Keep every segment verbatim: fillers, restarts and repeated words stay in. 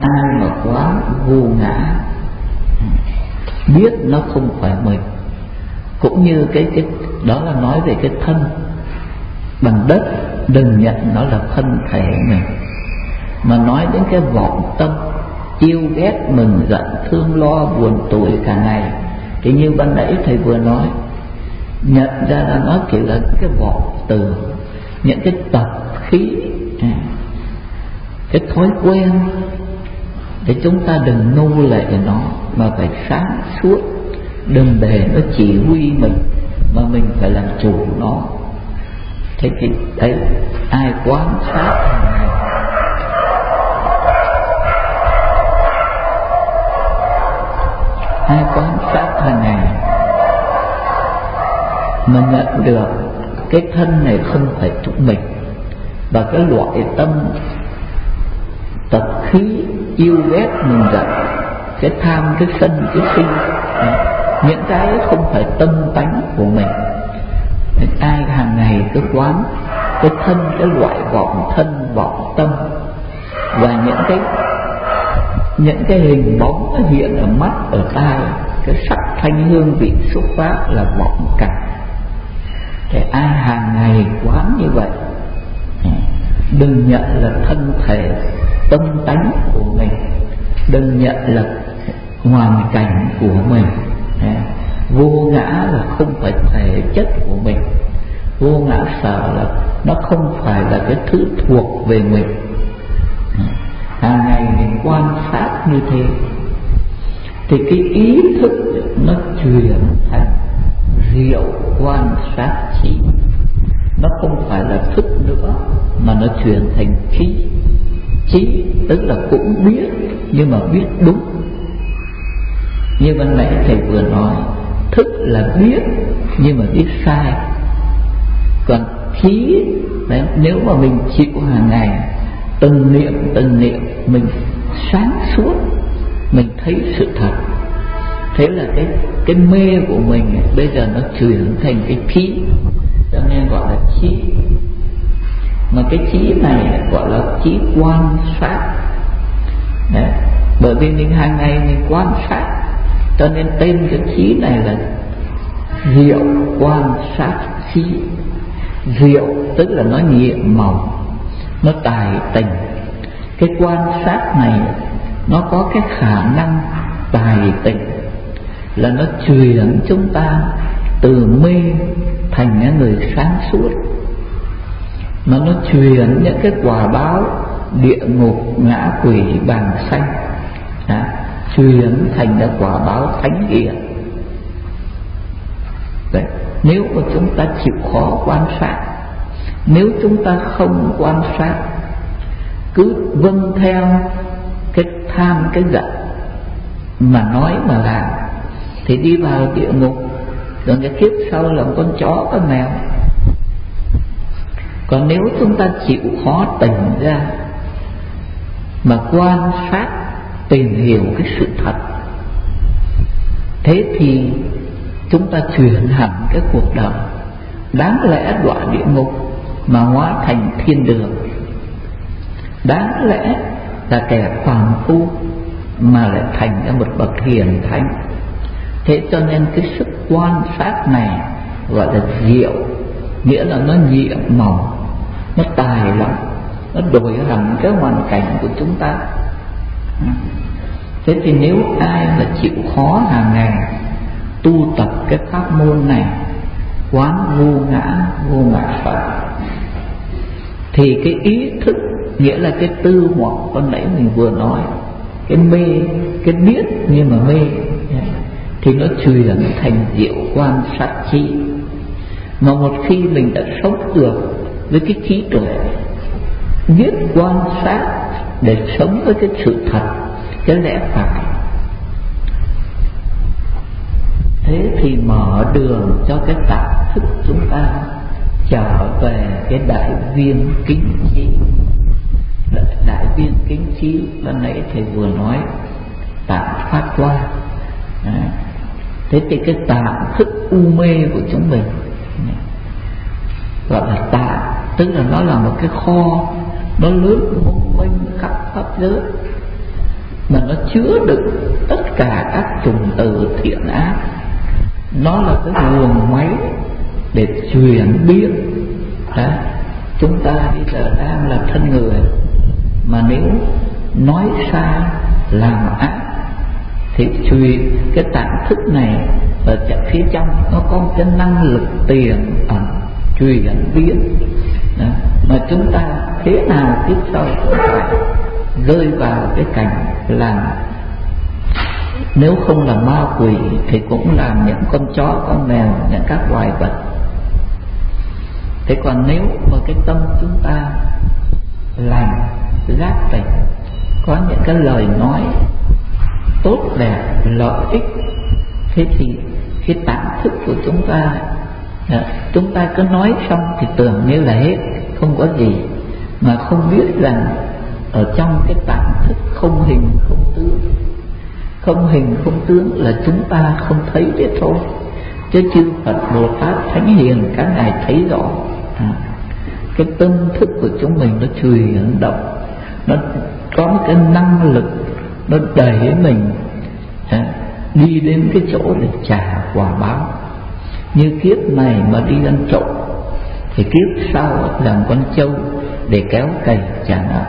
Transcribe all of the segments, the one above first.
Ai mà quá vô ngã, biết nó không phải mình, cũng như cái cái đó là nói về cái thân bằng đất, đừng nhận nó là thân thể mình. Mà nói đến cái vọng tâm yêu ghét, mừng giận, thương lo, buồn tủi cả ngày, thì như ban nãy thầy vừa nói, nhận ra là nó chỉ là cái vọng từ, những cái tập khí, cái thói quen. Để chúng ta đừng nô lệ nó, mà phải sáng suốt, đừng để nó chỉ huy mình, mà mình phải làm chủ nó. Thế thì đấy, ai quán sát hàng ngày, ai quán sát hàng ngày mà nhận được cái thân này không phải chúng mình, và cái loại tâm tập khí yêu ghét, mừng giận, cái tham, cái sân, cái si, những cái không phải tâm tánh của mình. Ai hàng ngày cứ quán cái thân, cái loại vọng thân, vọng tâm, và những cái những cái hình bóng nó hiện ở mắt, ở tai, cái sắc thanh hương vị xúc pháp là vọng cảnh. Thì ai hàng ngày quán như vậy, đừng nhận là thân thể tâm tánh của mình, đừng nhận là hoàn cảnh của mình. Vô ngã là không phải thể chất của mình, vô ngã sở là nó không phải là cái thứ thuộc về mình. Hàng ngày mình quan sát như thế, thì cái ý thức nó chuyển thành diệu quan sát trí. Nó không phải là thức nữa, mà nó chuyển thành trí. Trí tức là cũng biết, nhưng mà biết đúng. Như ban nãy thầy vừa nói, thức là biết nhưng mà biết sai. Còn trí đấy, nếu mà mình chịu hàng ngày, từng niệm từng niệm mình sáng suốt, mình thấy sự thật. Thế là cái cái mê của mình bây giờ nó chuyển thành cái trí, cho nên gọi là trí. Mà cái trí này gọi là trí quan sát. Đấy, bởi vì mình hàng ngày mình quan sát, cho nên tên cái trí này là diệu quan sát trí. Diệu tức là nó nhiệm màu, nó tài tình. Cái quan sát này nó có cái khả năng tài tình, là nó chuyển chúng ta từ mê thành người sáng suốt. Mà nó truyền những cái quả báo địa ngục, ngã quỷ, bàng sanh, à, truyền thành ra quả báo thánh địa. Đấy, nếu mà chúng ta chịu khó quan sát, nếu chúng ta không quan sát, cứ vâng theo cái tham, cái giận mà nói mà làm, thì đi vào địa ngục, rồi cái kiếp sau là con chó, con mèo. Còn nếu chúng ta chịu khó tỉnh ra mà quan sát, tìm hiểu cái sự thật, thế thì chúng ta chuyển hẳn cái cuộc đời. Đáng lẽ đọa địa ngục mà hóa thành thiên đường, đáng lẽ là kẻ phàm phu mà lại thành ra một bậc hiền thánh. Thế cho nên cái sức quan sát này gọi là diệu, nghĩa là nó nhiệm màu, nó tài lắm, nó đổi hẳn cái hoàn cảnh của chúng ta. Thế thì nếu ai mà chịu khó hàng ngày tu tập cái pháp môn này, quán vô ngã, vô ngã sở, thì cái ý thức, nghĩa là cái tư hoặc con nãy mình vừa nói, cái mê, cái biết nhưng mà mê, thì nó chuyển thành diệu quan sát trí. Mà một khi mình đã sống được với cái trí tuệ, biết quan sát để sống với cái sự thật, cái lẽ phải, thế thì mở đường cho cái tạm thức chúng ta trở về cái đại viên kính trí. Đại viên kính trí ban nãy thầy vừa nói tạm phát qua. Thế thì cái tạm thức u mê của chúng mình gọi là tạm, tức là nó là một cái kho, nó lớn mông mênh khắp pháp giới. mà nó chứa đựng tất cả các chủng tử thiện ác. Nó là cái nguồn máy để chuyển biến. Đó, chúng ta bây giờ đang là thân người, mà nếu nói sai làm ác thì truyền cái tạng thức này ở phía trong nó có cái năng lực tiềm ẩn chuyển biến. Đó, mà chúng ta thế nào tiếp sau cũng phải rơi vào cái cảnh làm, nếu không là ma quỷ thì cũng làm những con chó, con mèo, những các loài vật. Thế còn nếu mà cái tâm chúng ta lành, giác tỉnh, có những cái lời nói tốt đẹp, lợi ích, thế thì cái tạm thức của chúng ta, chúng ta cứ nói xong thì tưởng như là hết, không có gì, mà không biết rằng ở trong cái tạm thức không hình không tướng. Không hình không tướng là chúng ta không thấy thế thôi, chứ chư Phật Bồ Tát Thánh Hiền các ngài thấy rõ. À, cái tâm thức của chúng mình nó chuyển động, nó có một cái năng lực, nó đẩy mình à, đi đến cái chỗ để trả quả báo. Như kiếp này mà đi ăn trộm thì kiếp sau làm con trâu để kéo cày trả nợ.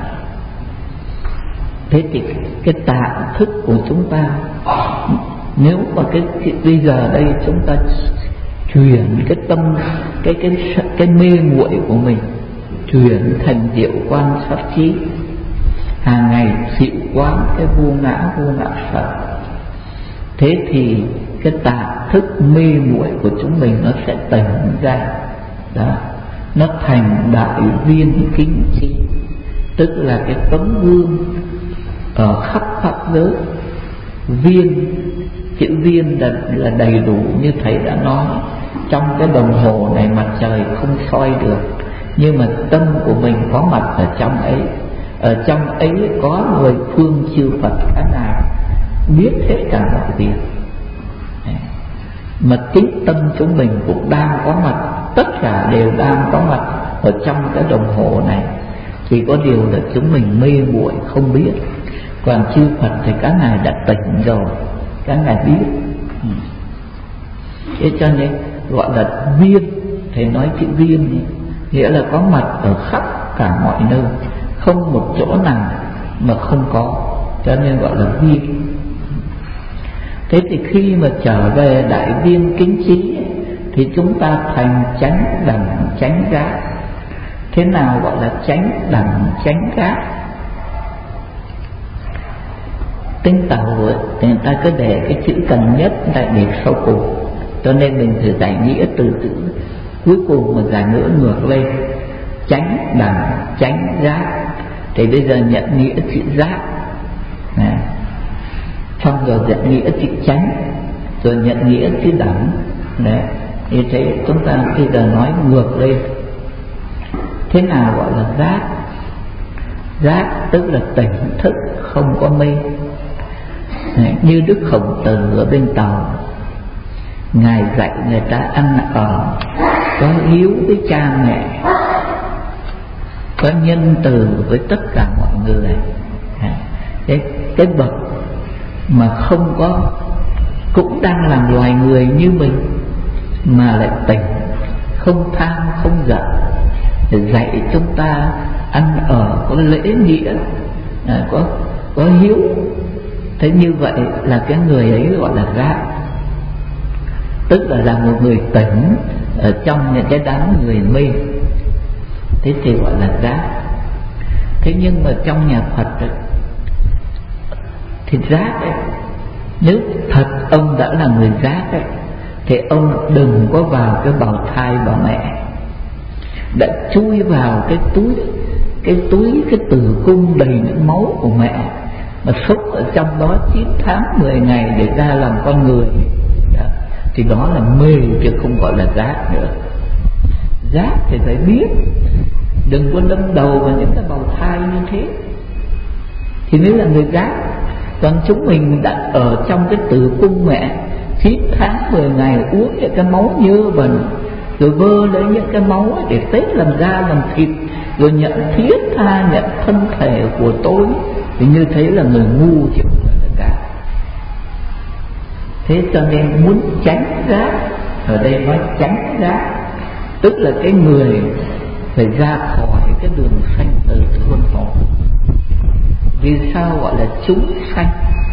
Thế thì cái tạng thức của chúng ta, nếu mà cái, cái bây giờ đây chúng ta chuyển cái tâm, cái cái cái mê muội của mình chuyển thành diệu quan sát trí, hàng ngày xịu quán cái vô ngã vô ngã Phật, thế thì cái tạng thức mê muội của chúng mình nó sẽ tỉnh ra. Đó, nó thành đại viên kính trí, tức là cái tấm gương ở khắp pháp giới. Viên, chữ viên là, là đầy đủ như thầy đã nói. Trong cái đồng hồ này mặt trời không soi được, nhưng mà tâm của mình có mặt ở trong ấy. Ở trong ấy có mười phương chư Phật cả nào biết hết cả mọi việc. Mà chính tâm chúng mình cũng đang có mặt, tất cả đều đang có mặt ở trong cái đồng hồ này. Chỉ có điều là chúng mình mê muội không biết. Còn chư Phật thì các ngài đã tỉnh rồi, các ngài biết. Thế cho nên gọi là viên. Thầy nói chữ viên nghĩa là có mặt ở khắp cả mọi nơi, không một chỗ nào mà không có, cho nên gọi là viên. Thế thì khi mà trở về đại viên kính trí thì chúng ta thành chánh đẳng chánh giác. Thế nào gọi là chánh đẳng chánh giác? Tinh tàu ấy, thì người ta cứ để cái chữ cần nhất lại để sau cùng, cho nên mình thử giải nghĩa từ chữ cuối cùng mà giải ngữ ngược lên. Chánh đẳng chánh giác, thì bây giờ nhận nghĩa chữ giác này, xong rồi nhận nghĩa chữ chánh, rồi nhận nghĩa chữ đẳng này. Như thế chúng ta bây giờ nói ngược lên. Thế nào gọi là giác? Giác tức là tỉnh thức, không có mê. Này, như Đức Khổng Tử ở bên Tàu, ngài dạy người ta ăn ở có hiếu với cha mẹ, có nhân từ với tất cả mọi người. Cái, cái bậc mà không có, cũng đang làm loài người như mình mà lại tỉnh, không tham không giận, để dạy chúng ta ăn ở có lễ nghĩa, à, có có hiếu. Thế như vậy là cái người ấy gọi là giác, tức là là một người tỉnh ở trong những cái đám người mê. Thế thì gọi là giác. Thế nhưng mà trong nhà Phật ấy, thì giác ấy, nếu thật ông đã là người giác ấy, thì ông đừng có vào cái bào thai bà mẹ, đã chui vào cái túi, cái túi cái tử cung đầy những máu của mẹ, mà xúc ở trong đó chín tháng mười ngày để ra làm con người. Đó, thì đó là mê chứ không gọi là giác nữa. Giác thì phải biết, đừng có đâm đầu vào những cái bào thai như thế thì mới là người giác. Còn chúng mình đã ở trong cái tử cung mẹ chín tháng mười ngày uống những cái máu nhơ bẩn, rồi vơ lấy những cái máu ấy để tết làm da làm thịt, rồi nhận thiết tha nhận thân thể của tôi, thì như thế là người ngu chứ. Thế cho nên muốn tránh rác, ở đây nói tránh rác tức là cái người phải ra khỏi cái đường sanh tử luân hồi. Vì sao gọi là chúng sanh?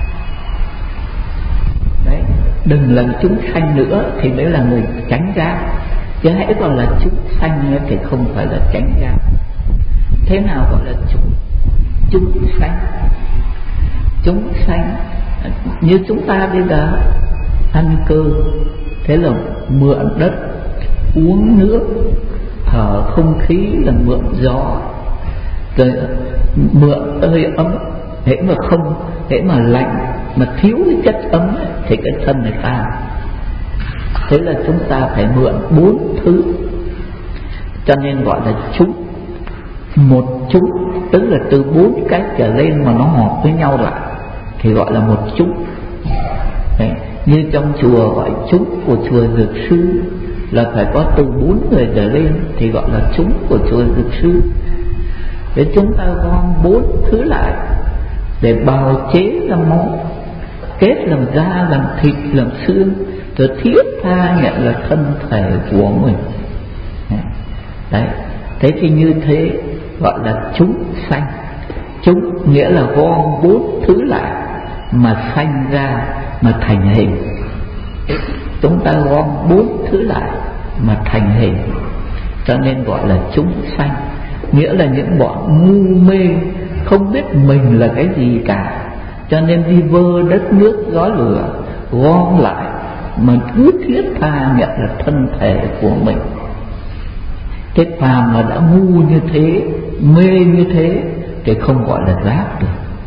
Đấy, đừng là chúng sanh nữa thì mới là người tránh rác, chứ hãy gọi là chúng sanh thì không phải là tránh rác. Thế nào gọi là chúng chúng sanh? Chúng sanh như chúng ta bây giờ ăn cơm, thế là mượn đất, uống nước, thở không khí là mượn gió, rồi mượn hơi ấm. Hễ mà không, hễ mà lạnh, mà thiếu cái chất ấm thì cái thân này phàm. Thế là chúng ta phải mượn bốn thứ, cho nên gọi là chúng. Một chúng tức là từ bốn cái trở lên mà nó hợp với nhau lại thì gọi là một chúng. Đấy, như trong chùa gọi chúng của chùa Dược Sư là phải có từ bốn người trở lên thì gọi là chúng của chùa Dược Sư. Để chúng ta gom bốn thứ lại để bào chế ra món, kết làm da, làm thịt, làm xương, rồi thiết tha nhận là thân thể của mình. Đấy, thế thì như thế gọi là chúng sanh. Chúng nghĩa là gom bốn thứ lại mà sanh ra, mà thành hình. Chúng ta gom bốn thứ lại mà thành hình, cho nên gọi là chúng sanh. Nghĩa là những bọn ngu mê không biết mình là cái gì cả, cho nên đi vơ đất nước gió lửa, gom lại mà cứ thiết tha nhận là thân thể của mình. Thế phàm mà đã ngu như thế, mê như thế thì không gọi là giác được.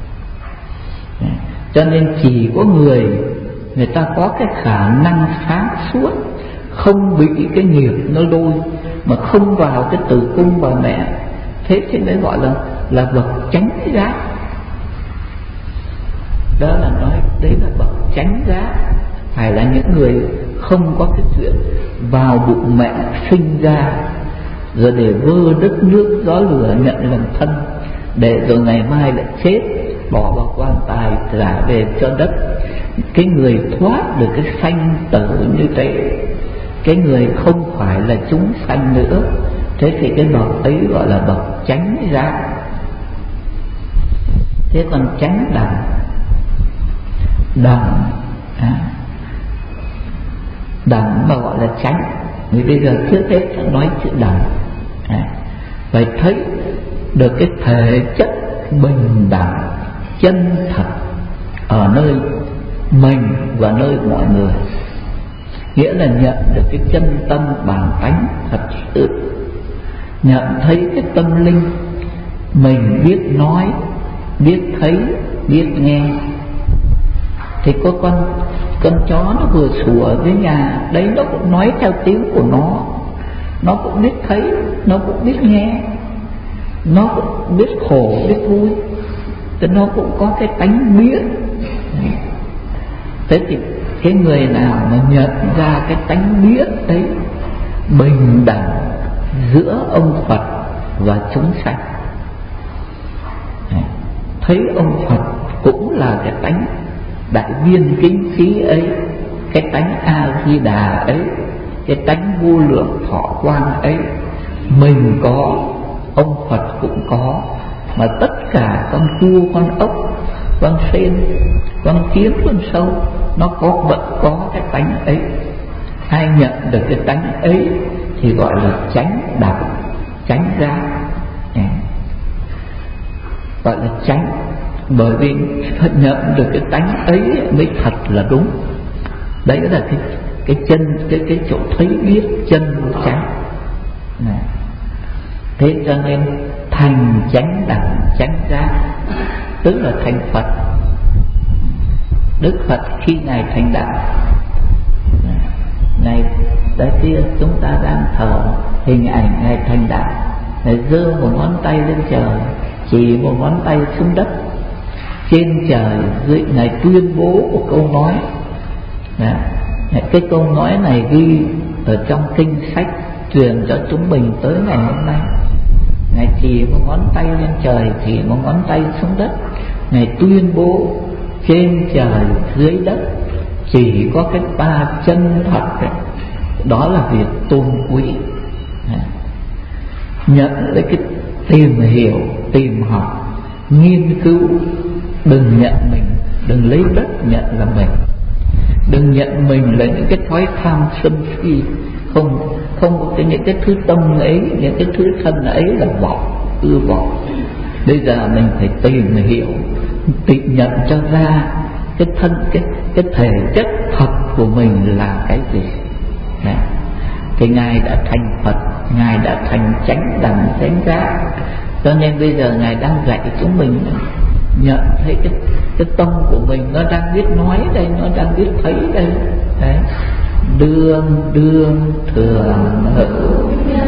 Cho nên chỉ có người người ta có cái khả năng sáng suốt, không bị cái nghiệp nó lôi, mà không vào cái tử cung bà mẹ, thế thì mới gọi là là bậc chánh giác. Đó là nói đấy là bậc chánh giác, phải là những người không có cái chuyện vào bụng mẹ sinh ra rồi để vơ đất nước gió lửa nhận làm thân, để rồi ngày mai lại chết, bỏ vào quan tài trả về cho đất. Cái người thoát được cái sanh tử như thế, cái người không phải là chúng sanh nữa, thế thì cái bậc ấy gọi là bậc chánh giác. Thế còn chánh đẳng, đẳng à, đẳng mà gọi là chánh, vì bây giờ trước hết nói chữ đẳng à, phải thấy được cái thể chất bình đẳng chân thật ở nơi mình và nơi mọi người. Nghĩa là nhận được cái chân tâm bản tánh thật sự, nhận thấy cái tâm linh mình biết nói, biết thấy, biết nghe. Thì có con con chó nó vừa sủa với nhà đấy, nó cũng nói theo tiếng của nó, nó cũng biết thấy, nó cũng biết nghe, nó cũng biết khổ, biết vui, thì nó cũng có cái tánh biết. Thế thì cái người nào mà nhận ra cái tánh biết đấy, bình đẳng giữa ông Phật và chúng sanh, thấy ông Phật cũng là cái tánh đại viên kính khí ấy, cái tánh A Di Đà ấy, cái tánh vô lượng thọ quang ấy, mình có, ông Phật cũng có, mà tất cả con cua, con ốc, con sen, con kiến, con sâu nó có vẫn có cái tánh ấy. Ai nhận được cái tánh ấy thì gọi là chánh đẳng, chánh giác, gọi là chánh. Bởi vì nhận được cái tánh ấy mới thật là đúng. Đấy là cái cái chân, cái cái chỗ thấy biết chân chánh. Thế cho nên thành chánh đẳng chánh giác tức là thành Phật. Đức Phật khi Ngài thành đạo, Ngài tới kia chúng ta đang thờ hình ảnh Ngài thành đạo, Ngài giơ một ngón tay lên trời, chỉ một ngón tay xuống đất. Trên trời dưới Ngài tuyên bố một câu nói. Cái câu nói này ghi ở trong kinh sách truyền cho chúng mình tới ngày hôm nay. Ngài chỉ một ngón tay lên trời, chỉ một ngón tay xuống đất. Ngài tuyên bố trên trời dưới đất chỉ có cái ta chân thật ấy, đó là việc tôn quý. Nhận lấy cái tìm hiểu, tìm học, nghiên cứu. Đừng nhận mình, đừng lấy đất nhận là mình. Đừng nhận mình là những cái thói tham sân si. Không, không có cái, những cái thứ tâm ấy, những cái thứ thân ấy là vọng, ưa vọng. Bây giờ mình phải tìm hiểu, tìm nhận cho ra cái thân, cái, cái thể chất thật của mình là cái gì. Đấy. Thì Ngài đã thành Phật, Ngài đã thành chánh đẳng chánh giác. Cho nên bây giờ Ngài đang dạy chúng mình nhận thấy cái, cái tâm của mình nó đang biết nói đây, nó đang biết thấy đây. Đấy. Đương đương thường hữu.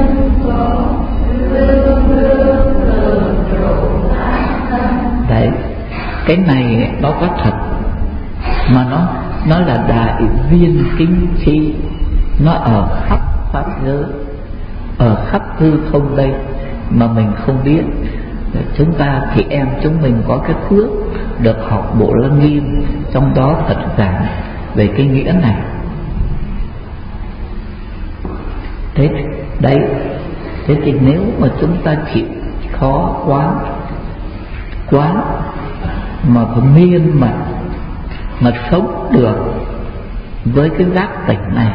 Đấy, cái này nó có thật, mà nó nó là đại viên kinh chi, nó ở khắp pháp giới, ở khắp hư không đây mà mình không biết. Chúng ta thì em chúng mình có cái phước được học Bộ Lăng Nghiêm, trong đó Phật giảng về cái nghĩa này. Thế đấy, thế thì nếu mà chúng ta chịu khó quán quán mà phải miên mật mà sống được với cái giác tỉnh này,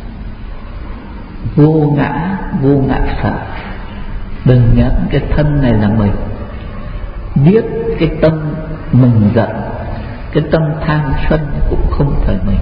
vô ngã vô ngã sở. Đừng nhận cái thân này là mình, biết cái tâm mừng giận, cái tâm tham sân cũng không phải mình.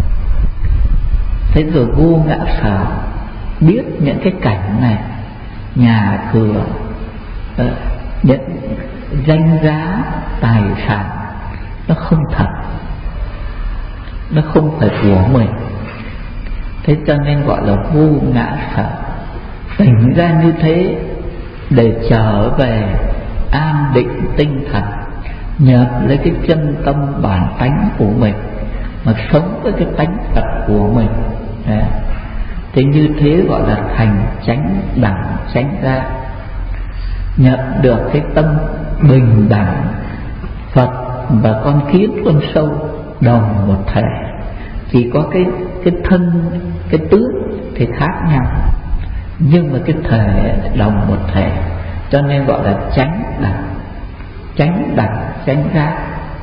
Thế rồi vô ngã sở, biết những cái cảnh này, nhà cửa, những danh giá tài sản nó không thật, nó không phải của mình. Thế cho nên gọi là vô ngã sở. Tỉnh ra như thế để trở về an định tinh thần, nhập lấy cái chân tâm bản tánh của mình mà sống với cái tánh thật của mình. Đấy. Thế như thế gọi là thành chánh đẳng chánh giác, nhận được cái tâm bình đẳng. Phật và con kiến con sâu đồng một thể, chỉ có cái cái thân, cái tướng thì khác nhau, nhưng mà cái thể đồng một thể, cho nên gọi là chánh đẳng chánh đẳng chánh giác.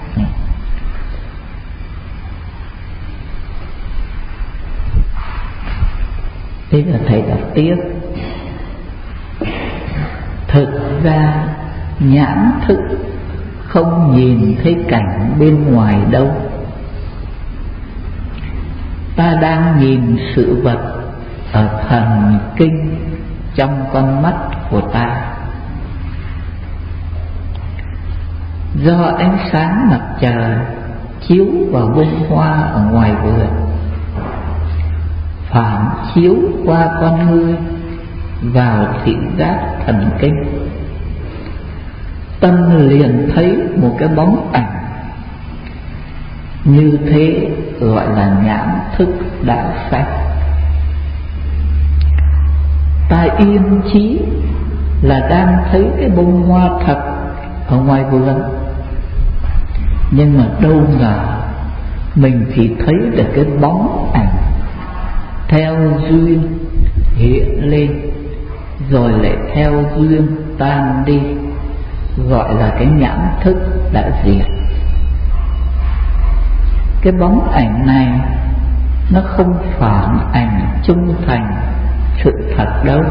Thế là thầy đọc tiếp. Thực ra nhãn thức không nhìn thấy cảnh bên ngoài đâu, ta đang nhìn sự vật ở thần kinh trong con mắt của ta. Do ánh sáng mặt trời chiếu vào bông hoa ở ngoài vườn, phản chiếu qua con ngươi vào thị giác thần kinh, tâm liền thấy một cái bóng ảnh. Như thế gọi là nhãn thức đã sanh. Ta yên trí là đang thấy cái bông hoa thật ở ngoài vườn, nhưng mà đâu ngờ mình chỉ thấy được cái bóng ảnh theo duyên hiện lên rồi lại theo duyên tan đi, gọi là cái nhãn thức đã diệt. Cái bóng ảnh này nó không phản ảnh trung thành sự thật đâu,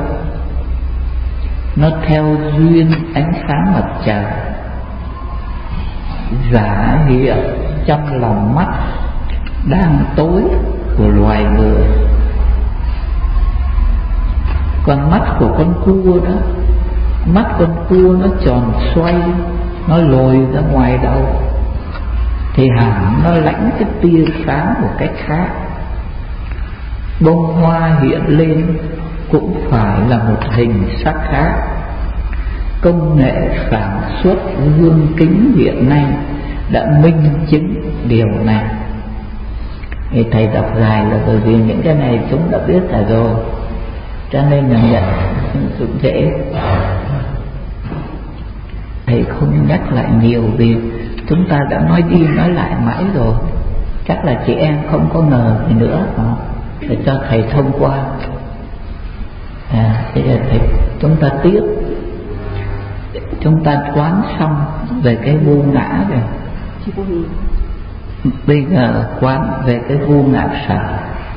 nó theo duyên ánh sáng mặt trời giả hiện trong lòng mắt đang tối của loài người. Còn mắt của con cua đó, mắt con cua nó tròn xoay, nó lồi ra ngoài đầu, thì hẳn nó lãnh cái tia sáng một cách khác. Bông hoa hiện lên cũng phải là một hình sắc khác. Công nghệ sản xuất gương kính hiện nay đã minh chứng điều này. Thì thầy đọc dài là bởi vì những cái này chúng đã biết cả rồi, cho nên là nhận cũng dễ. Thầy không nhắc lại nhiều vì chúng ta đã nói đi nói lại mãi rồi. chắc là chị em không có ngờ gì nữa à, để cho thầy thông qua. À, bây giờ thầy chúng ta tiếp, chúng ta quán xong về cái vô ngã rồi, bây giờ quán về cái vô ngã sở.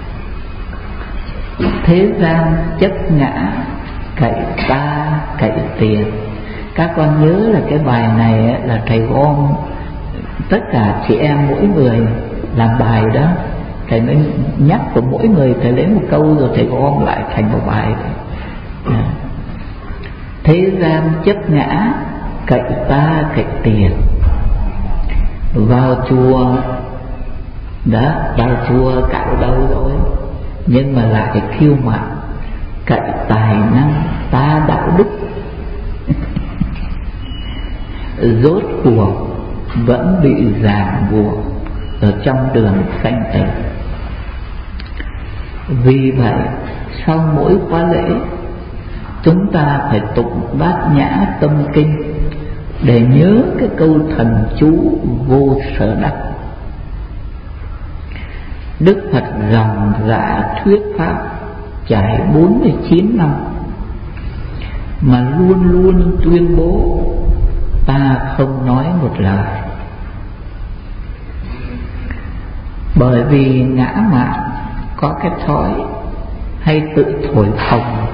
Thế gian chấp ngã, cậy ta cậy tiền. Các con nhớ là cái bài này là thầy gom tất cả chị em mỗi người làm bài đó, thầy mới nhắc của mỗi người, thầy lấy một câu rồi thầy gom lại thành một bài. À. Thế gian chấp ngã, cậy ta cậy tiền. Vào chùa đó, vào chùa cạo đầu rồi, nhưng mà lại kiêu mạn cậy tài năng ta đạo đức. Rốt cuộc vẫn bị ràng buộc ở trong đường sanh tử. Vì vậy sau mỗi khóa lễ, chúng ta phải tụng Bát Nhã Tâm Kinh để nhớ cái câu thần chú vô sở đắc. Đức Phật ròng rã thuyết pháp trải bốn mươi chín năm mà luôn luôn tuyên bố ta không nói một lời. Bởi vì ngã mạn có cái thói hay tự thổi phồng,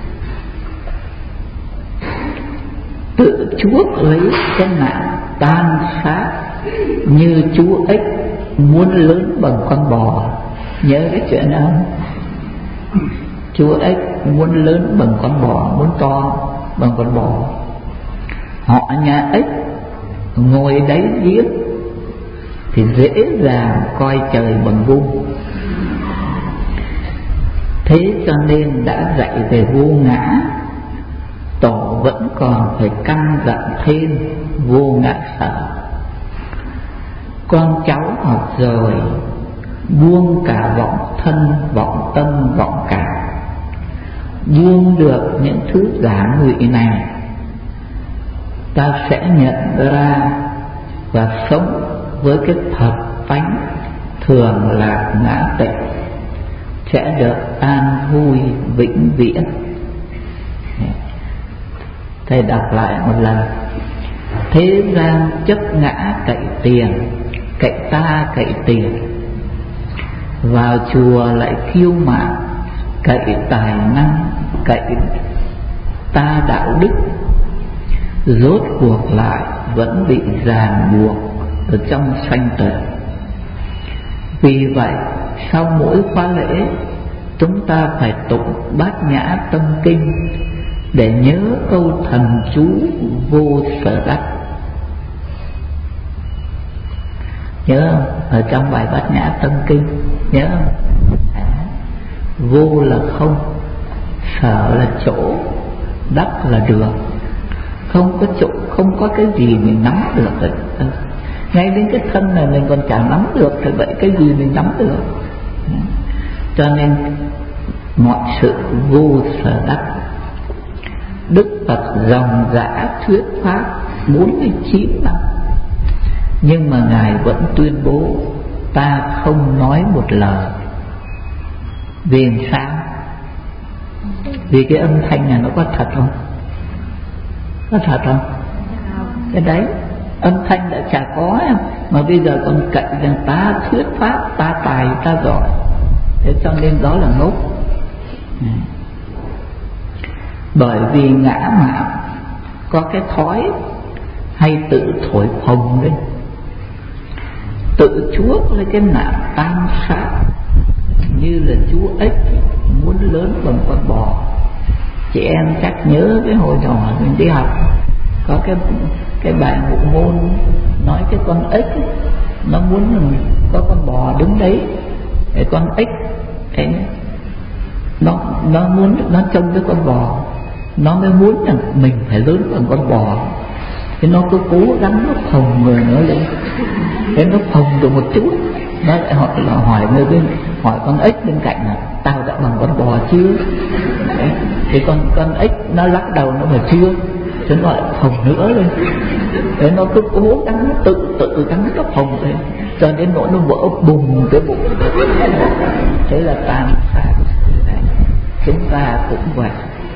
tự chuốc lấy cái nạn tan sát như chú ếch muốn lớn bằng con bò. Nhớ cái chuyện đó không? Chú ếch muốn lớn bằng con bò, muốn to bằng con bò. Họ nhà ếch ngồi đáy giếng thì dễ dàng coi trời bằng vuông. Thế cho nên đã dạy về vô ngã, Tổ vẫn còn phải căn dặn thêm vô ngã sở. Con cháu học rồi buông cả vọng thân, vọng tâm, vọng cảm, buông được những thứ giả ngụy này, ta sẽ nhận ra và sống với cái thật tánh thường là ngã tịnh, sẽ được an vui vĩnh viễn. Thầy đọc lại một lần. Thế gian chấp ngã cậy tiền, cậy ta cậy tiền. Vào chùa lại kiêu mạn cậy tài năng, cậy ta đạo đức. Rốt cuộc lại vẫn bị ràng buộc ở trong sanh tử. Vì vậy sau mỗi khóa lễ, chúng ta phải tụng Bát Nhã Tâm Kinh để nhớ câu thần chú vô sở đắc. Nhớ không? Ở trong bài Bát Nhã Tâm Kinh nhớ không? À, vô là không, sở là chỗ, đắc là được. Không có chỗ, không có cái gì mình nắm được rồi. Ngay đến cái thân này mình còn chả nắm được thì vậy cái gì mình nắm được. Cho nên mọi sự vô sở đắc. Đức Phật ròng rã thuyết pháp bốn mươi chín năm, nhưng mà Ngài vẫn tuyên bố ta không nói một lời. Vì sao? Vì cái âm thanh này nó có thật không? Có thật không? Cái đấy âm thanh đã chả có mà bây giờ còn cậy rằng ta thuyết pháp, ta tài, ta giỏi. Thế cho nên đó là ngốc. Bởi vì ngã mạn có cái thói hay tự thổi phồng lên, tự chuốc lấy cái nạn tan sát như là chú ếch muốn lớn bằng con bò. Chị em chắc nhớ cái hồi nhỏ mình đi học có cái cái bài ngụ ngôn nói cái con ếch nó muốn có con bò đứng đấy, cái con ếch cái nó nó muốn nó trông cái con bò, nó mới muốn rằng mình phải lớn bằng con bò, thì nó cứ cố gắng nó phồng người nữa lên, thế nó phồng được một chút, nó lại hỏi là hỏi người bên hỏi con ếch bên cạnh là tao đã bằng con bò chưa? Đấy. Thì con con ếch nó lắc đầu nó mà chưa, cho nó lại phồng nữa lên, để nó cứ cố gắng tự tự gắng nó phồng lên cho đến nỗi nó vỡ bùng cái bụng. Thế là tan phạt. Chúng ta cũng vậy,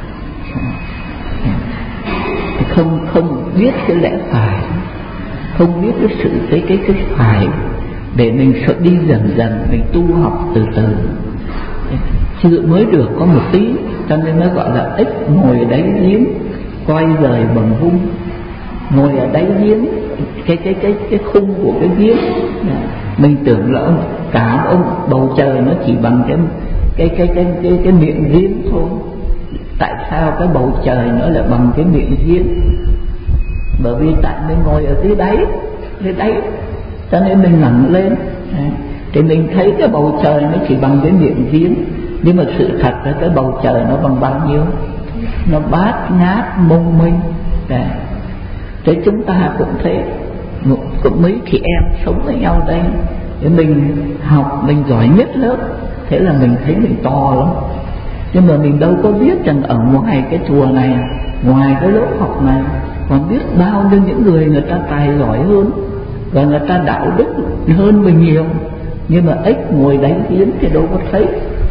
không không biết cái lẽ phải, không biết cái sự cái cái cái phải, để mình sẽ đi dần dần, mình tu học từ từ. Chưa mới được có một tí, cho nên nó gọi là ếch ngồi ở đáy giếng quay rời bằng vung. Ngồi ở đáy giếng, cái cái cái cái khung của cái giếng, mình tưởng là ông cả ông bầu trời nó chỉ bằng cái cái cái cái cái cái miệng giếng thôi. Tại sao cái bầu trời nó lại bằng cái miệng giếng? Bởi vì tại mình ngồi ở dưới đáy, dưới đáy, cho nên mình ngẩng lên thì mình thấy cái bầu trời nó chỉ bằng cái miệng giếng. Nhưng mà sự thật là cái bầu trời nó bằng bao nhiêu? Nó bát ngát mông mênh. Thế chúng ta cũng thế, cũng mấy chị em sống với nhau đây, để mình học, mình giỏi nhất lớp, thế là mình thấy mình to lắm. Nhưng mà mình đâu có biết rằng ở ngoài cái chùa này, ngoài cái lớp học này, còn biết bao nhiêu những người người ta tài giỏi hơn và người ta đạo đức hơn mình nhiều. Nhưng mà ếch ngồi đáy giếng thì đâu có thấy.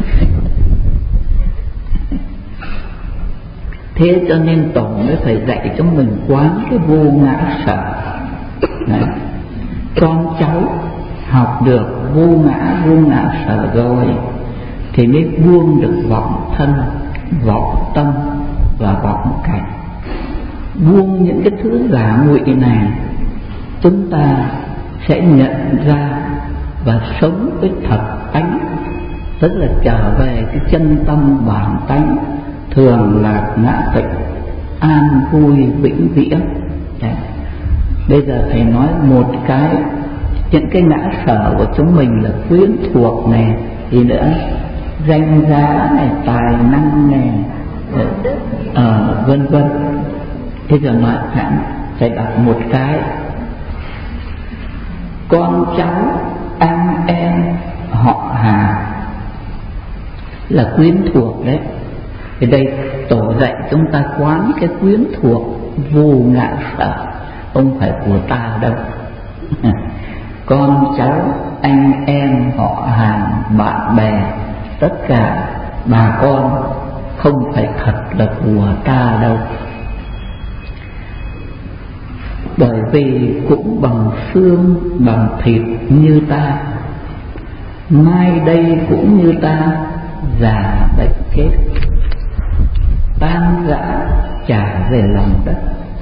Thế cho nên Tổ mới phải dạy cho mình quán cái vô ngã sở. Đấy. Con cháu học được vô ngã vô ngã sở rồi thì mới buông được vọng thân, vọng tâm và vọng cảnh. Buông những cái thứ giả ngụy này, chúng ta sẽ nhận ra và sống với thật tánh, tức là trở về cái chân tâm bản tánh thường lạc ngã tịnh, an vui vĩnh viễn. Đấy. Bây giờ thầy nói một cái, những cái ngã sở của chúng mình là quyến thuộc này, gì nữa, danh giá này, tài năng này, ờ, vân vân. Thế giờ nói hẳn phải đặt một cái, con cháu anh em họ hàng là quyến thuộc đấy. Thì đây Tổ dạy chúng ta quán cái quyến thuộc vô ngã sở, không phải của ta đâu. Con cháu anh em họ hàng bạn bè, tất cả bà con không phải thật là của ta đâu. Bởi vì cũng bằng xương bằng thịt như ta, mai đây cũng như ta, già bệnh chết, tan rã trả về lòng đất.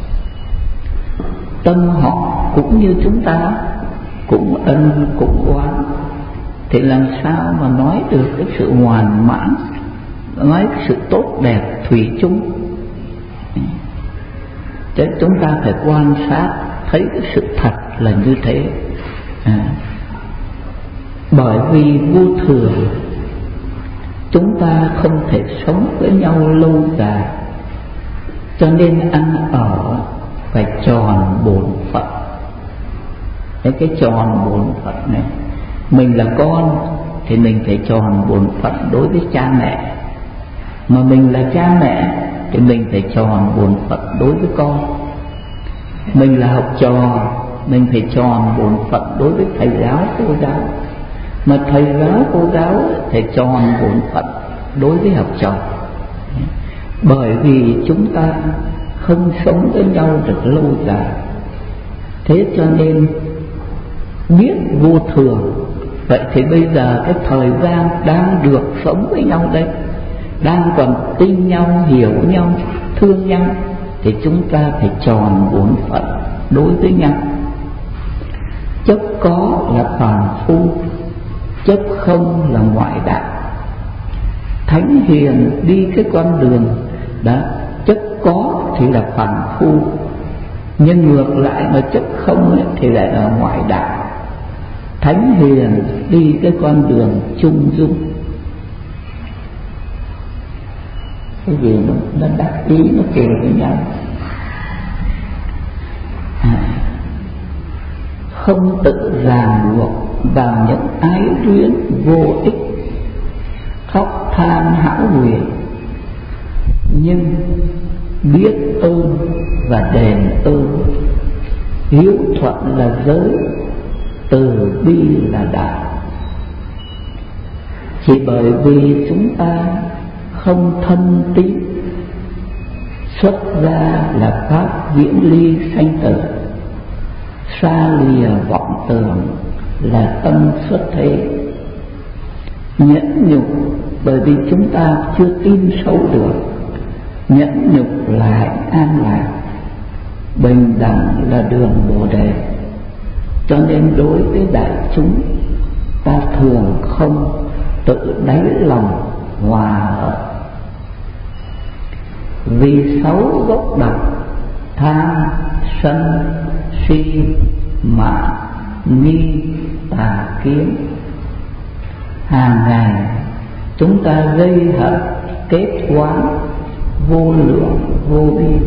Tâm họ cũng như chúng ta, cũng ân cũng oán, thì làm sao mà nói được cái sự hoàn mãn, nói cái sự tốt đẹp thủy chung? Thế chúng ta phải quan sát thấy cái sự thật là như thế. À, bởi vì vô thường, chúng ta không thể sống với nhau lâu dài, cho nên ăn ở phải tròn bổn phận. Cái cái tròn bổn phận này, mình là con thì mình phải tròn bổn phận đối với cha mẹ, mà mình là cha mẹ thì mình phải tròn bổn phận đối với con. Mình là học trò, mình phải tròn bổn phận đối với thầy giáo cô giáo, mà thầy giáo cô giáo phải tròn bổn phận đối với học trò. Bởi vì chúng ta không sống với nhau được lâu dài, thế cho nên biết vô thường. Vậy thì bây giờ cái thời gian đang được sống với nhau đây, đang còn tin nhau, hiểu nhau, thương nhau, thì chúng ta phải tròn bổn phận đối với nhau. Chấp có là phàm phu, chấp không là ngoại đạo. Thánh hiền đi cái con đường đó, chấp có thì là phàm phu, nhưng ngược lại mà chấp không ấy, thì lại là ngoại đạo. Thánh hiền đi cái con đường trung dung. Cái gì nó, nó đắc ý, nó kề với nhau. À, không tự ràng buộc vào những ái luyến vô ích, khóc than hão huyền, nhưng biết ơn và đền ơn, hiếu thuận là giới, từ bi là đạo. Chỉ bởi vì chúng ta không thân tín, xuất gia là pháp viễn ly sanh tử, xa lìa vọng tưởng là tâm xuất thế. Nhẫn nhục bởi vì chúng ta chưa tin sâu được, nhẫn nhục lại an lạc, bình đẳng là đường Bồ Đề. Cho nên đối với đại chúng, ta thường không tự đáy lòng hòa hợp. Vì sáu gốc độc tham, sân, si, mạn, nghi, tà kiến, hàng ngày chúng ta gây hận kết oán vô lượng vô biên.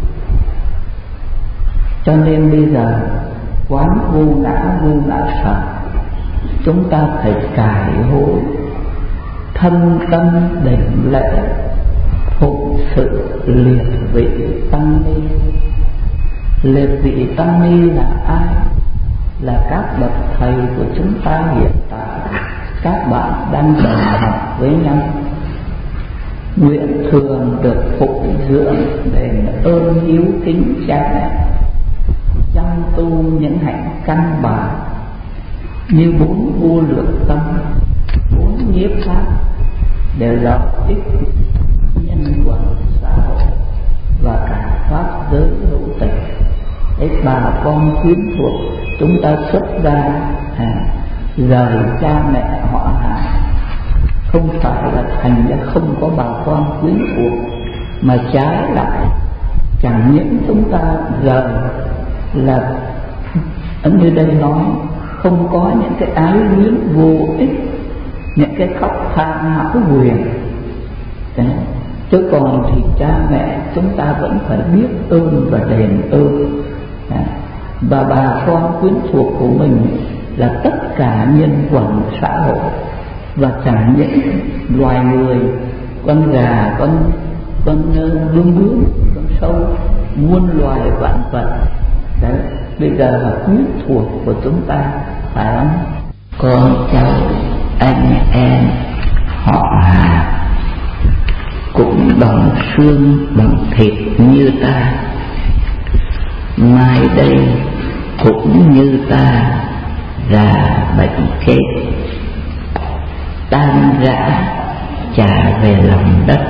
Cho nên bây giờ quán vô ngã vô ngã sở, chúng ta phải cải hối, thân tâm định lễ, phục sự liệt vị tăng ni. Liệt vị tăng ni là ai? Là các bậc thầy của chúng ta hiện tại, các bạn đang đồng học với nhau, nguyện thường được phục dưỡng đền ơn hiếu kính cha mẹ, chăm tu những hạnh căn bản như bốn vô lượng tâm, bốn nhiếp pháp, đều lợi ích nhân quả xã hội và cả pháp giới hữu tình. Đấy, bà con quyến thuộc chúng ta xuất gia à, rời cha mẹ họ hàng, không phải là thành ra không có bà con quyến thuộc, mà trái lại chẳng những chúng ta rời là như đây nói không có những cái ái luyến vô ích, những cái khóc than hão huyền. Đấy. Chứ còn thì cha mẹ chúng ta vẫn phải biết ơn và đền ơn. À, và bà con quyến thuộc của mình là tất cả nhân quần xã hội, và chẳng những loài người, con gà, con con bướm bướm, con sâu, muôn loài vạn vật. Đấy, bây giờ là quyến thuộc của chúng ta, phải không? Con cháu, anh em, họ hàng cũng bằng xương bằng thịt như ta, mai đây cũng như ta già bệnh chết, tan rã trả về lòng đất.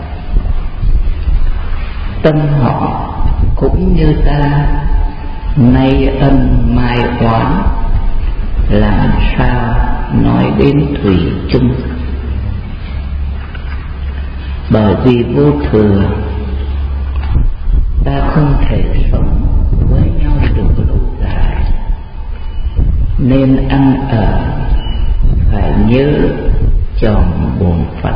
Tâm họ cũng như ta, nay ân mai oán, làm sao nói đến thủy chung. Bởi vì vô thừa, ta không thể sống với nhau được lâu dài, nên ăn ở phải nhớ tròn bổn phận.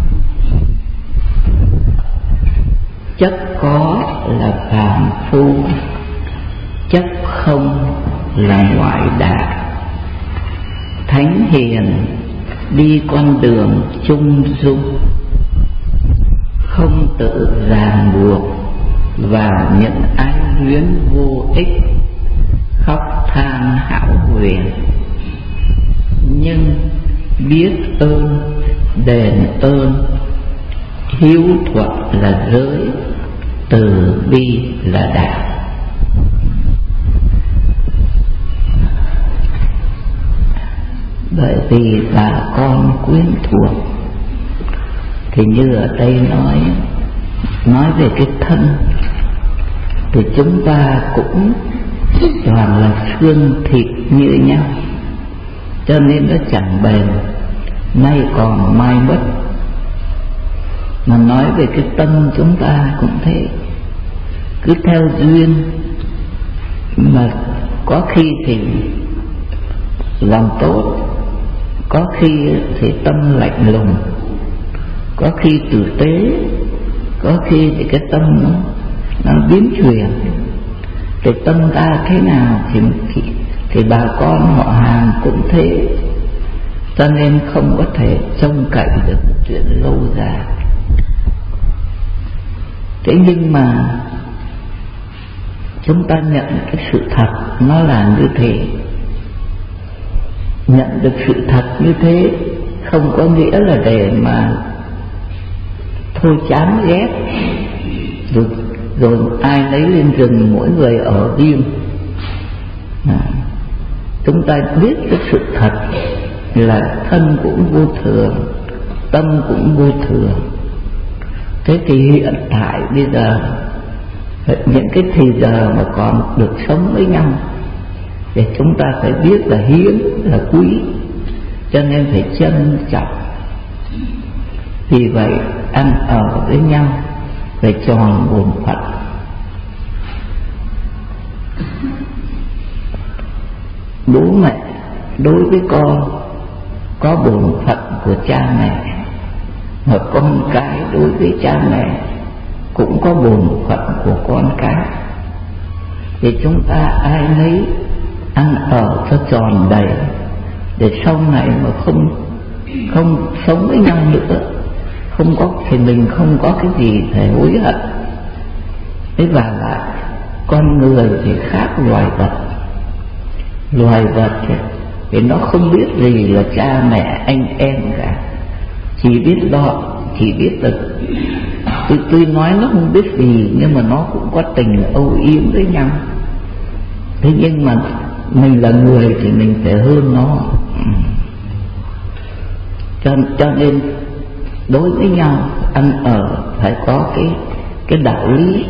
Chất có là phàm phu, chất không là ngoại đạo. Thánh hiền đi con đường chung dung, không tự ràng buộc vào những ái luyến vô ích, khóc than hão huyền, nhưng biết ơn đền ơn, hiếu thuận là giới, từ bi là đạo. Bởi vì bà con quyến thuộc thì như ở đây nói nói về cái thân thì chúng ta cũng toàn là xương thịt như nhau, cho nên nó chẳng bền, nay còn mai mất. Mà nói về cái tâm chúng ta cũng thế, cứ theo duyên, mà có khi thì làm tốt, có khi thì tâm lạnh lùng, có khi tử tế, có khi thì cái tâm nó, nó biến chuyển. Thì tâm ta thế nào thì, thì, thì bà con họ hàng cũng thế. Cho nên không có thể trông cậy được chuyện lâu dài. Thế nhưng mà chúng ta nhận cái sự thật nó là như thế. Nhận được sự thật như thế không có nghĩa là để mà thôi chán ghét rồi, rồi ai lấy lên rừng mỗi người ở riêng. À, chúng ta biết cái sự thật là thân cũng vô thường, tâm cũng vô thường. Thế thì hiện tại bây giờ, những cái thì giờ mà còn được sống với nhau, thì chúng ta phải biết là hiếm là quý, cho nên phải trân trọng. Vì vậy ăn ở với nhau phải tròn bổn phận. Bố mẹ đối với con có bổn phận của cha mẹ, mà con cái đối với cha mẹ cũng có bổn phận của con cái. Thì chúng ta ai nấy ăn ở cho tròn đầy, để sau này mà không không sống với nhau nữa, không có thì mình không có cái gì phải hối hận. Thế và lại con người thì khác loài vật. Loài vật thì, thì nó không biết gì là cha mẹ anh em cả, chỉ biết lo, chỉ biết là tôi, tôi nói nó không biết gì, nhưng mà nó cũng có tình âu yếm với nhau. Thế nhưng mà mình là người thì mình phải hơn nó. Cho, cho nên đối với nhau ăn ở phải có cái cái đạo lý.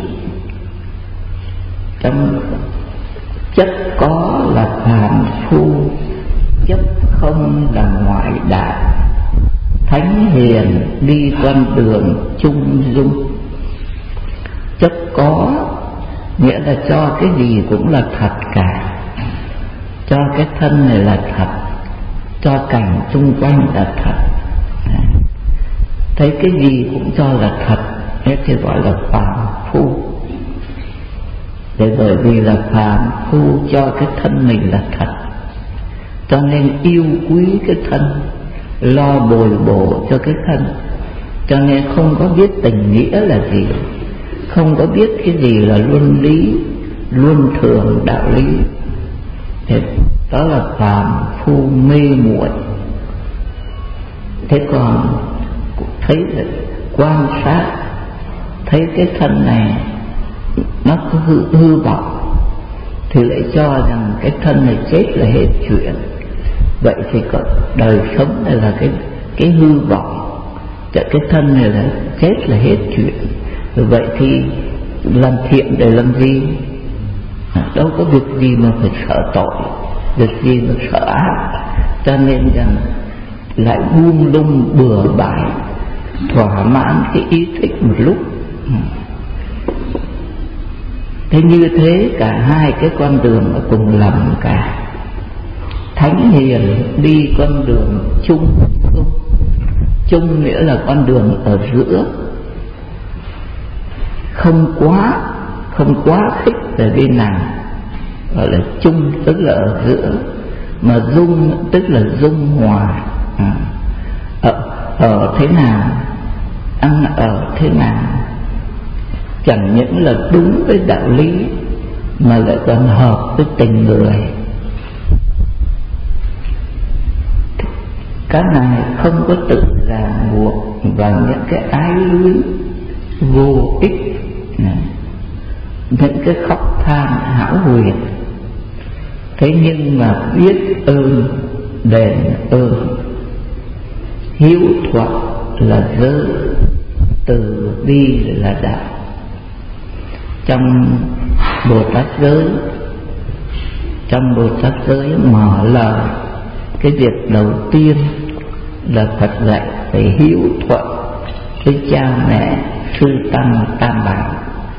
Trong chất có là phàm phu, chất không là ngoại đạo. Thánh hiền đi con đường chung dung. Chất có nghĩa là cho cái gì cũng là thật cả, cho cái thân này là thật, cho cảnh xung quanh là thật. Thấy cái gì cũng cho là thật, thế thì gọi là phàm phu. Để bởi vì là phàm phu cho cái thân mình là thật, cho nên yêu quý cái thân, lo bồi bổ cho cái thân. Cho nên không có biết tình nghĩa là gì, không có biết cái gì là luân lý, luân thường, đạo lý. Thế đó là phàm phu mê muội. Thế còn thấy là quan sát, thấy cái thân này nó có hư, hư vọng, thì lại cho rằng cái thân này chết là hết chuyện. Vậy thì có đời sống này là cái cái hư vọng, cái thân này là chết là hết chuyện. Vậy thì làm thiện để làm gì? À, đâu có việc gì mà phải sợ tội, việc gì mà sợ ác. Cho nên rằng lại buông lung bừa bãi, thỏa mãn cái ý thích một lúc. Thế như thế cả hai cái con đường là cùng lầm cả. Thánh hiền đi con đường chung dung. Chung nghĩa là con đường ở giữa, không quá không quá khích về bên nào, gọi là chung, tức là ở giữa. Mà dung tức là dung hòa. À, ở, ở thế nào, ăn ở thế nào, chẳng những là đúng với đạo lý mà lại còn hợp với tình người. Cái này không có tự ràng buộc vào những cái ái luyến vô ích, những cái khóc than hão huyền. Thế nhưng mà biết ơn đền ơn, hiếu thuận là giới, từ bi là đạo. Trong Bồ Tát giới, trong Bồ Tát giới mở lời, cái việc đầu tiên là Phật dạy phải hiếu thuận với cha mẹ, sư tăng, tam bảo.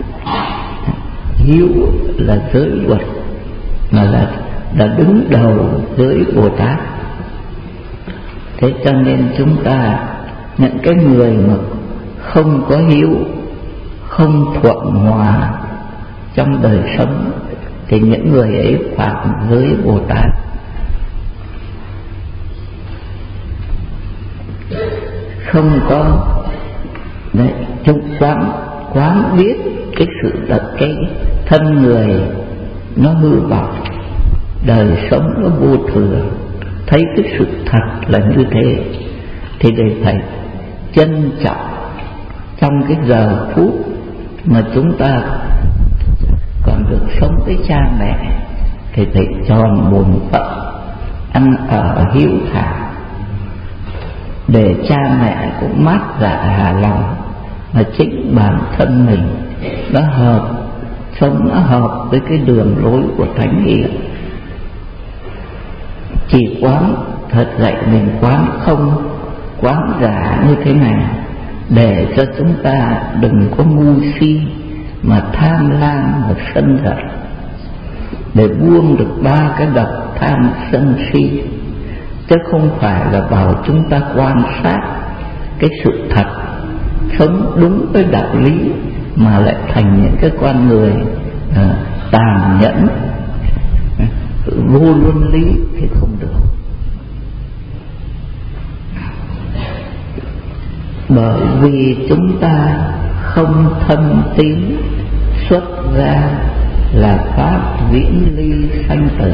Hiếu là giới luật, mà là là đứng đầu giới Bồ Tát. Thế cho nên chúng ta, những cái người mà không có hiếu, không thuận hòa trong đời sống, thì những người ấy phạm giới Bồ Tát. Không có đấy, chúng quán quán biết cái sự là cái thân người nó hư vọng, đời sống nó vô thường, thấy cái sự thật là như thế thì để phải trân trọng trong cái giờ phút mà chúng ta còn được sống với cha mẹ thì phải tròn bổn phận, ăn ở hiếu thảo, để cha mẹ cũng mát dạ hài lòng, mà chính bản thân mình nó hợp, sống nó hợp với cái đường lối của Thánh Hiền. Chỉ quán thật dạy mình quán không, quán giả như thế này, để cho chúng ta đừng có ngu si mà tham lam và sân giận, để buông được ba cái độc tham sân si, chứ không phải là bảo chúng ta quan sát cái sự thật, sống đúng với đạo lý mà lại thành những cái con người à, tàn nhẫn, vô luân lý thì không được. Bởi vì chúng ta không thâm tín xuất ra là pháp viễn ly sanh tử,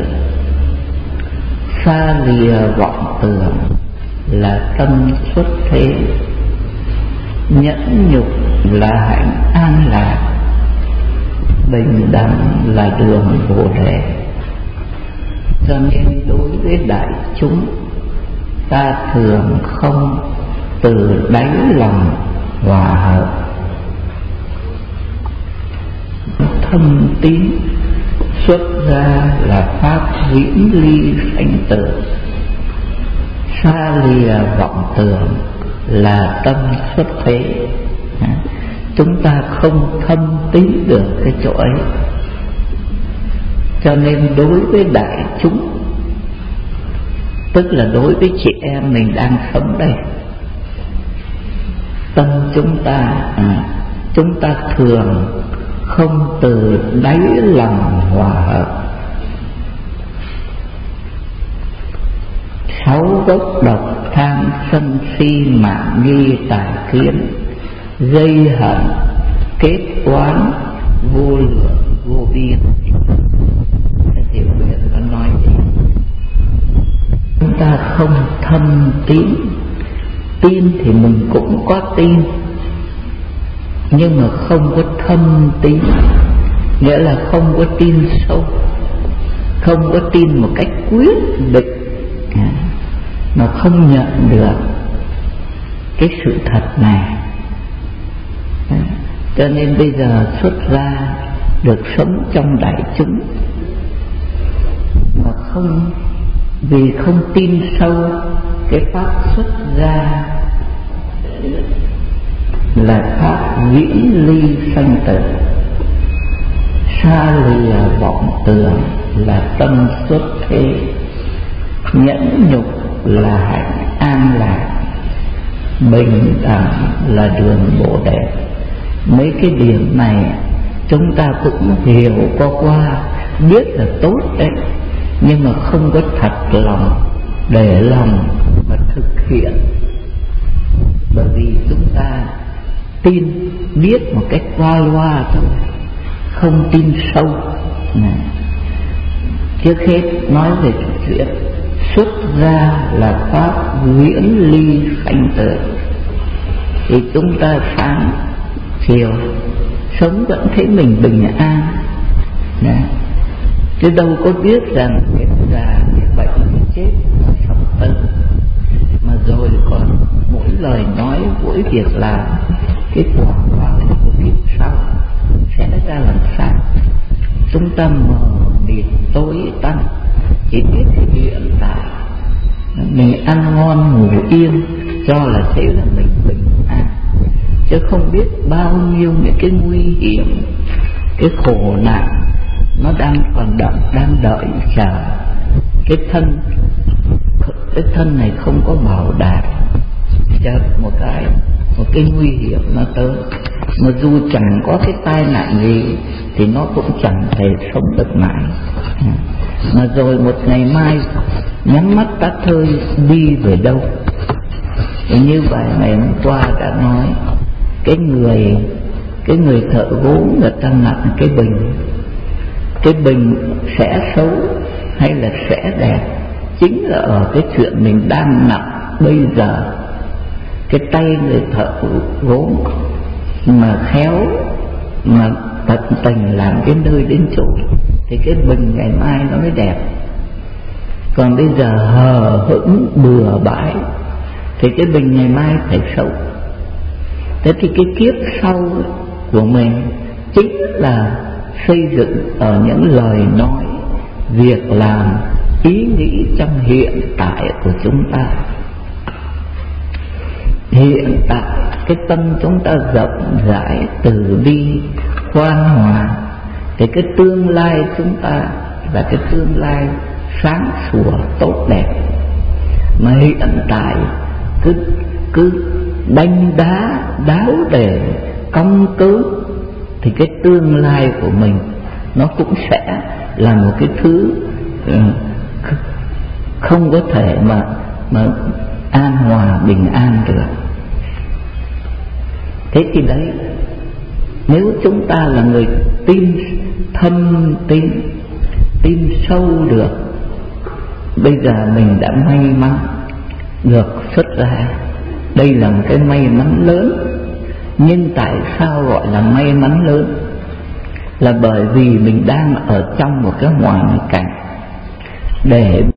xa lìa vọng tưởng là tâm xuất thế, nhẫn nhục là hạnh an lạc, bình đẳng là đường Bồ Đề. Cho nên đối với đại chúng, ta thường không từ đáy lòng hòa hợp, thâm tín xuất ra là pháp viễn ly sanh tử, xa lìa vọng tưởng là tâm xuất thế. Chúng ta không thâm tín được cái chỗ ấy. Cho nên đối với đại chúng, tức là đối với chị em mình đang sống đây, tâm chúng ta à, chúng ta thường không từ đáy lòng hòa hợp. Sáu gốc độc tham sân si mạn nghi tà kiến, gây hận kết oán vô lượng vô biên. Thì nguyện nó nói gì? Chúng ta không thâm tín. Tin thì mình cũng có tin, nhưng mà không có thâm tín, nghĩa là không có tin sâu, không có tin một cách quyết định, mà không nhận được cái sự thật này. Cho nên bây giờ xuất ra được sống trong đại chúng, mà không, vì không tin sâu cái pháp xuất ra là pháp viễn ly sanh tử, xa lìa vọng tưởng là tâm xuất thế, nhẫn nhục là hạnh an lạc, bình đẳng là đường Bồ Đề. Mấy cái điểm này chúng ta cũng hiểu qua qua, biết là tốt đấy, nhưng mà không có thật lòng để lòng mà thực hiện. Bởi vì chúng ta tin biết một cách qua loa thôi, không tin sâu. Trước hết nói về chuyện xuất ra là pháp viễn ly sanh tử, thì chúng ta sáng chiều sống vẫn thấy mình bình an, chứ đâu có biết rằng cái già, cái bệnh, cái chết nó sắp tới. Mà rồi còn mỗi lời nói, mỗi việc làm, cái quả báo của kiếp sau sẽ ra làm sao? Chúng ta mờ mịt tối tăm, chỉ biết cái hiện tại mình ăn ngon ngủ yên, cho là thế là mình bình an, chứ không biết bao nhiêu những cái nguy hiểm, cái khổ nạn nó đang còn đợi, đang đợi chờ. Cái thân cái thân này không có bảo đảm, chợt một cái một cái nguy hiểm nó tới, mà dù chẳng có cái tai nạn gì thì nó cũng chẳng thể sống được mãi. Mà rồi một ngày mai nhắm mắt tắt hơi đi về đâu? Thì như vậy ngày hôm qua đã nói, cái người cái người thợ gốm người ta nặn cái bình, cái bình sẽ xấu hay là sẽ đẹp chính là ở cái chuyện mình đang nặng bây giờ. Cái tay người thợ gốm mà khéo, mà tận tình làm cái nơi đến chỗ thì cái bình ngày mai nó mới đẹp. Còn bây giờ hờ hững bừa bãi thì cái bình ngày mai phải xấu. Thế thì cái kiếp sau của mình chính là xây dựng ở những lời nói, việc làm, ý nghĩ trong hiện tại của chúng ta. Hiện tại cái tâm chúng ta rộng rãi, từ bi, khoan hòa, thì cái tương lai chúng ta là cái tương lai sáng sủa, tốt đẹp. Mà hiện tại cứ cứ đánh đá, đáo để, cong cớ thì cái tương lai của mình nó cũng sẽ là một cái thứ uh, không có thể mà mà an hòa bình an được. Thế thì đấy, nếu chúng ta là người tin thâm tín, tin sâu được, bây giờ mình đã may mắn được xuất ra. Đây là một cái may mắn lớn. Nhưng tại sao gọi là may mắn lớn? Là bởi vì mình đang ở trong một cái hoàn cảnh để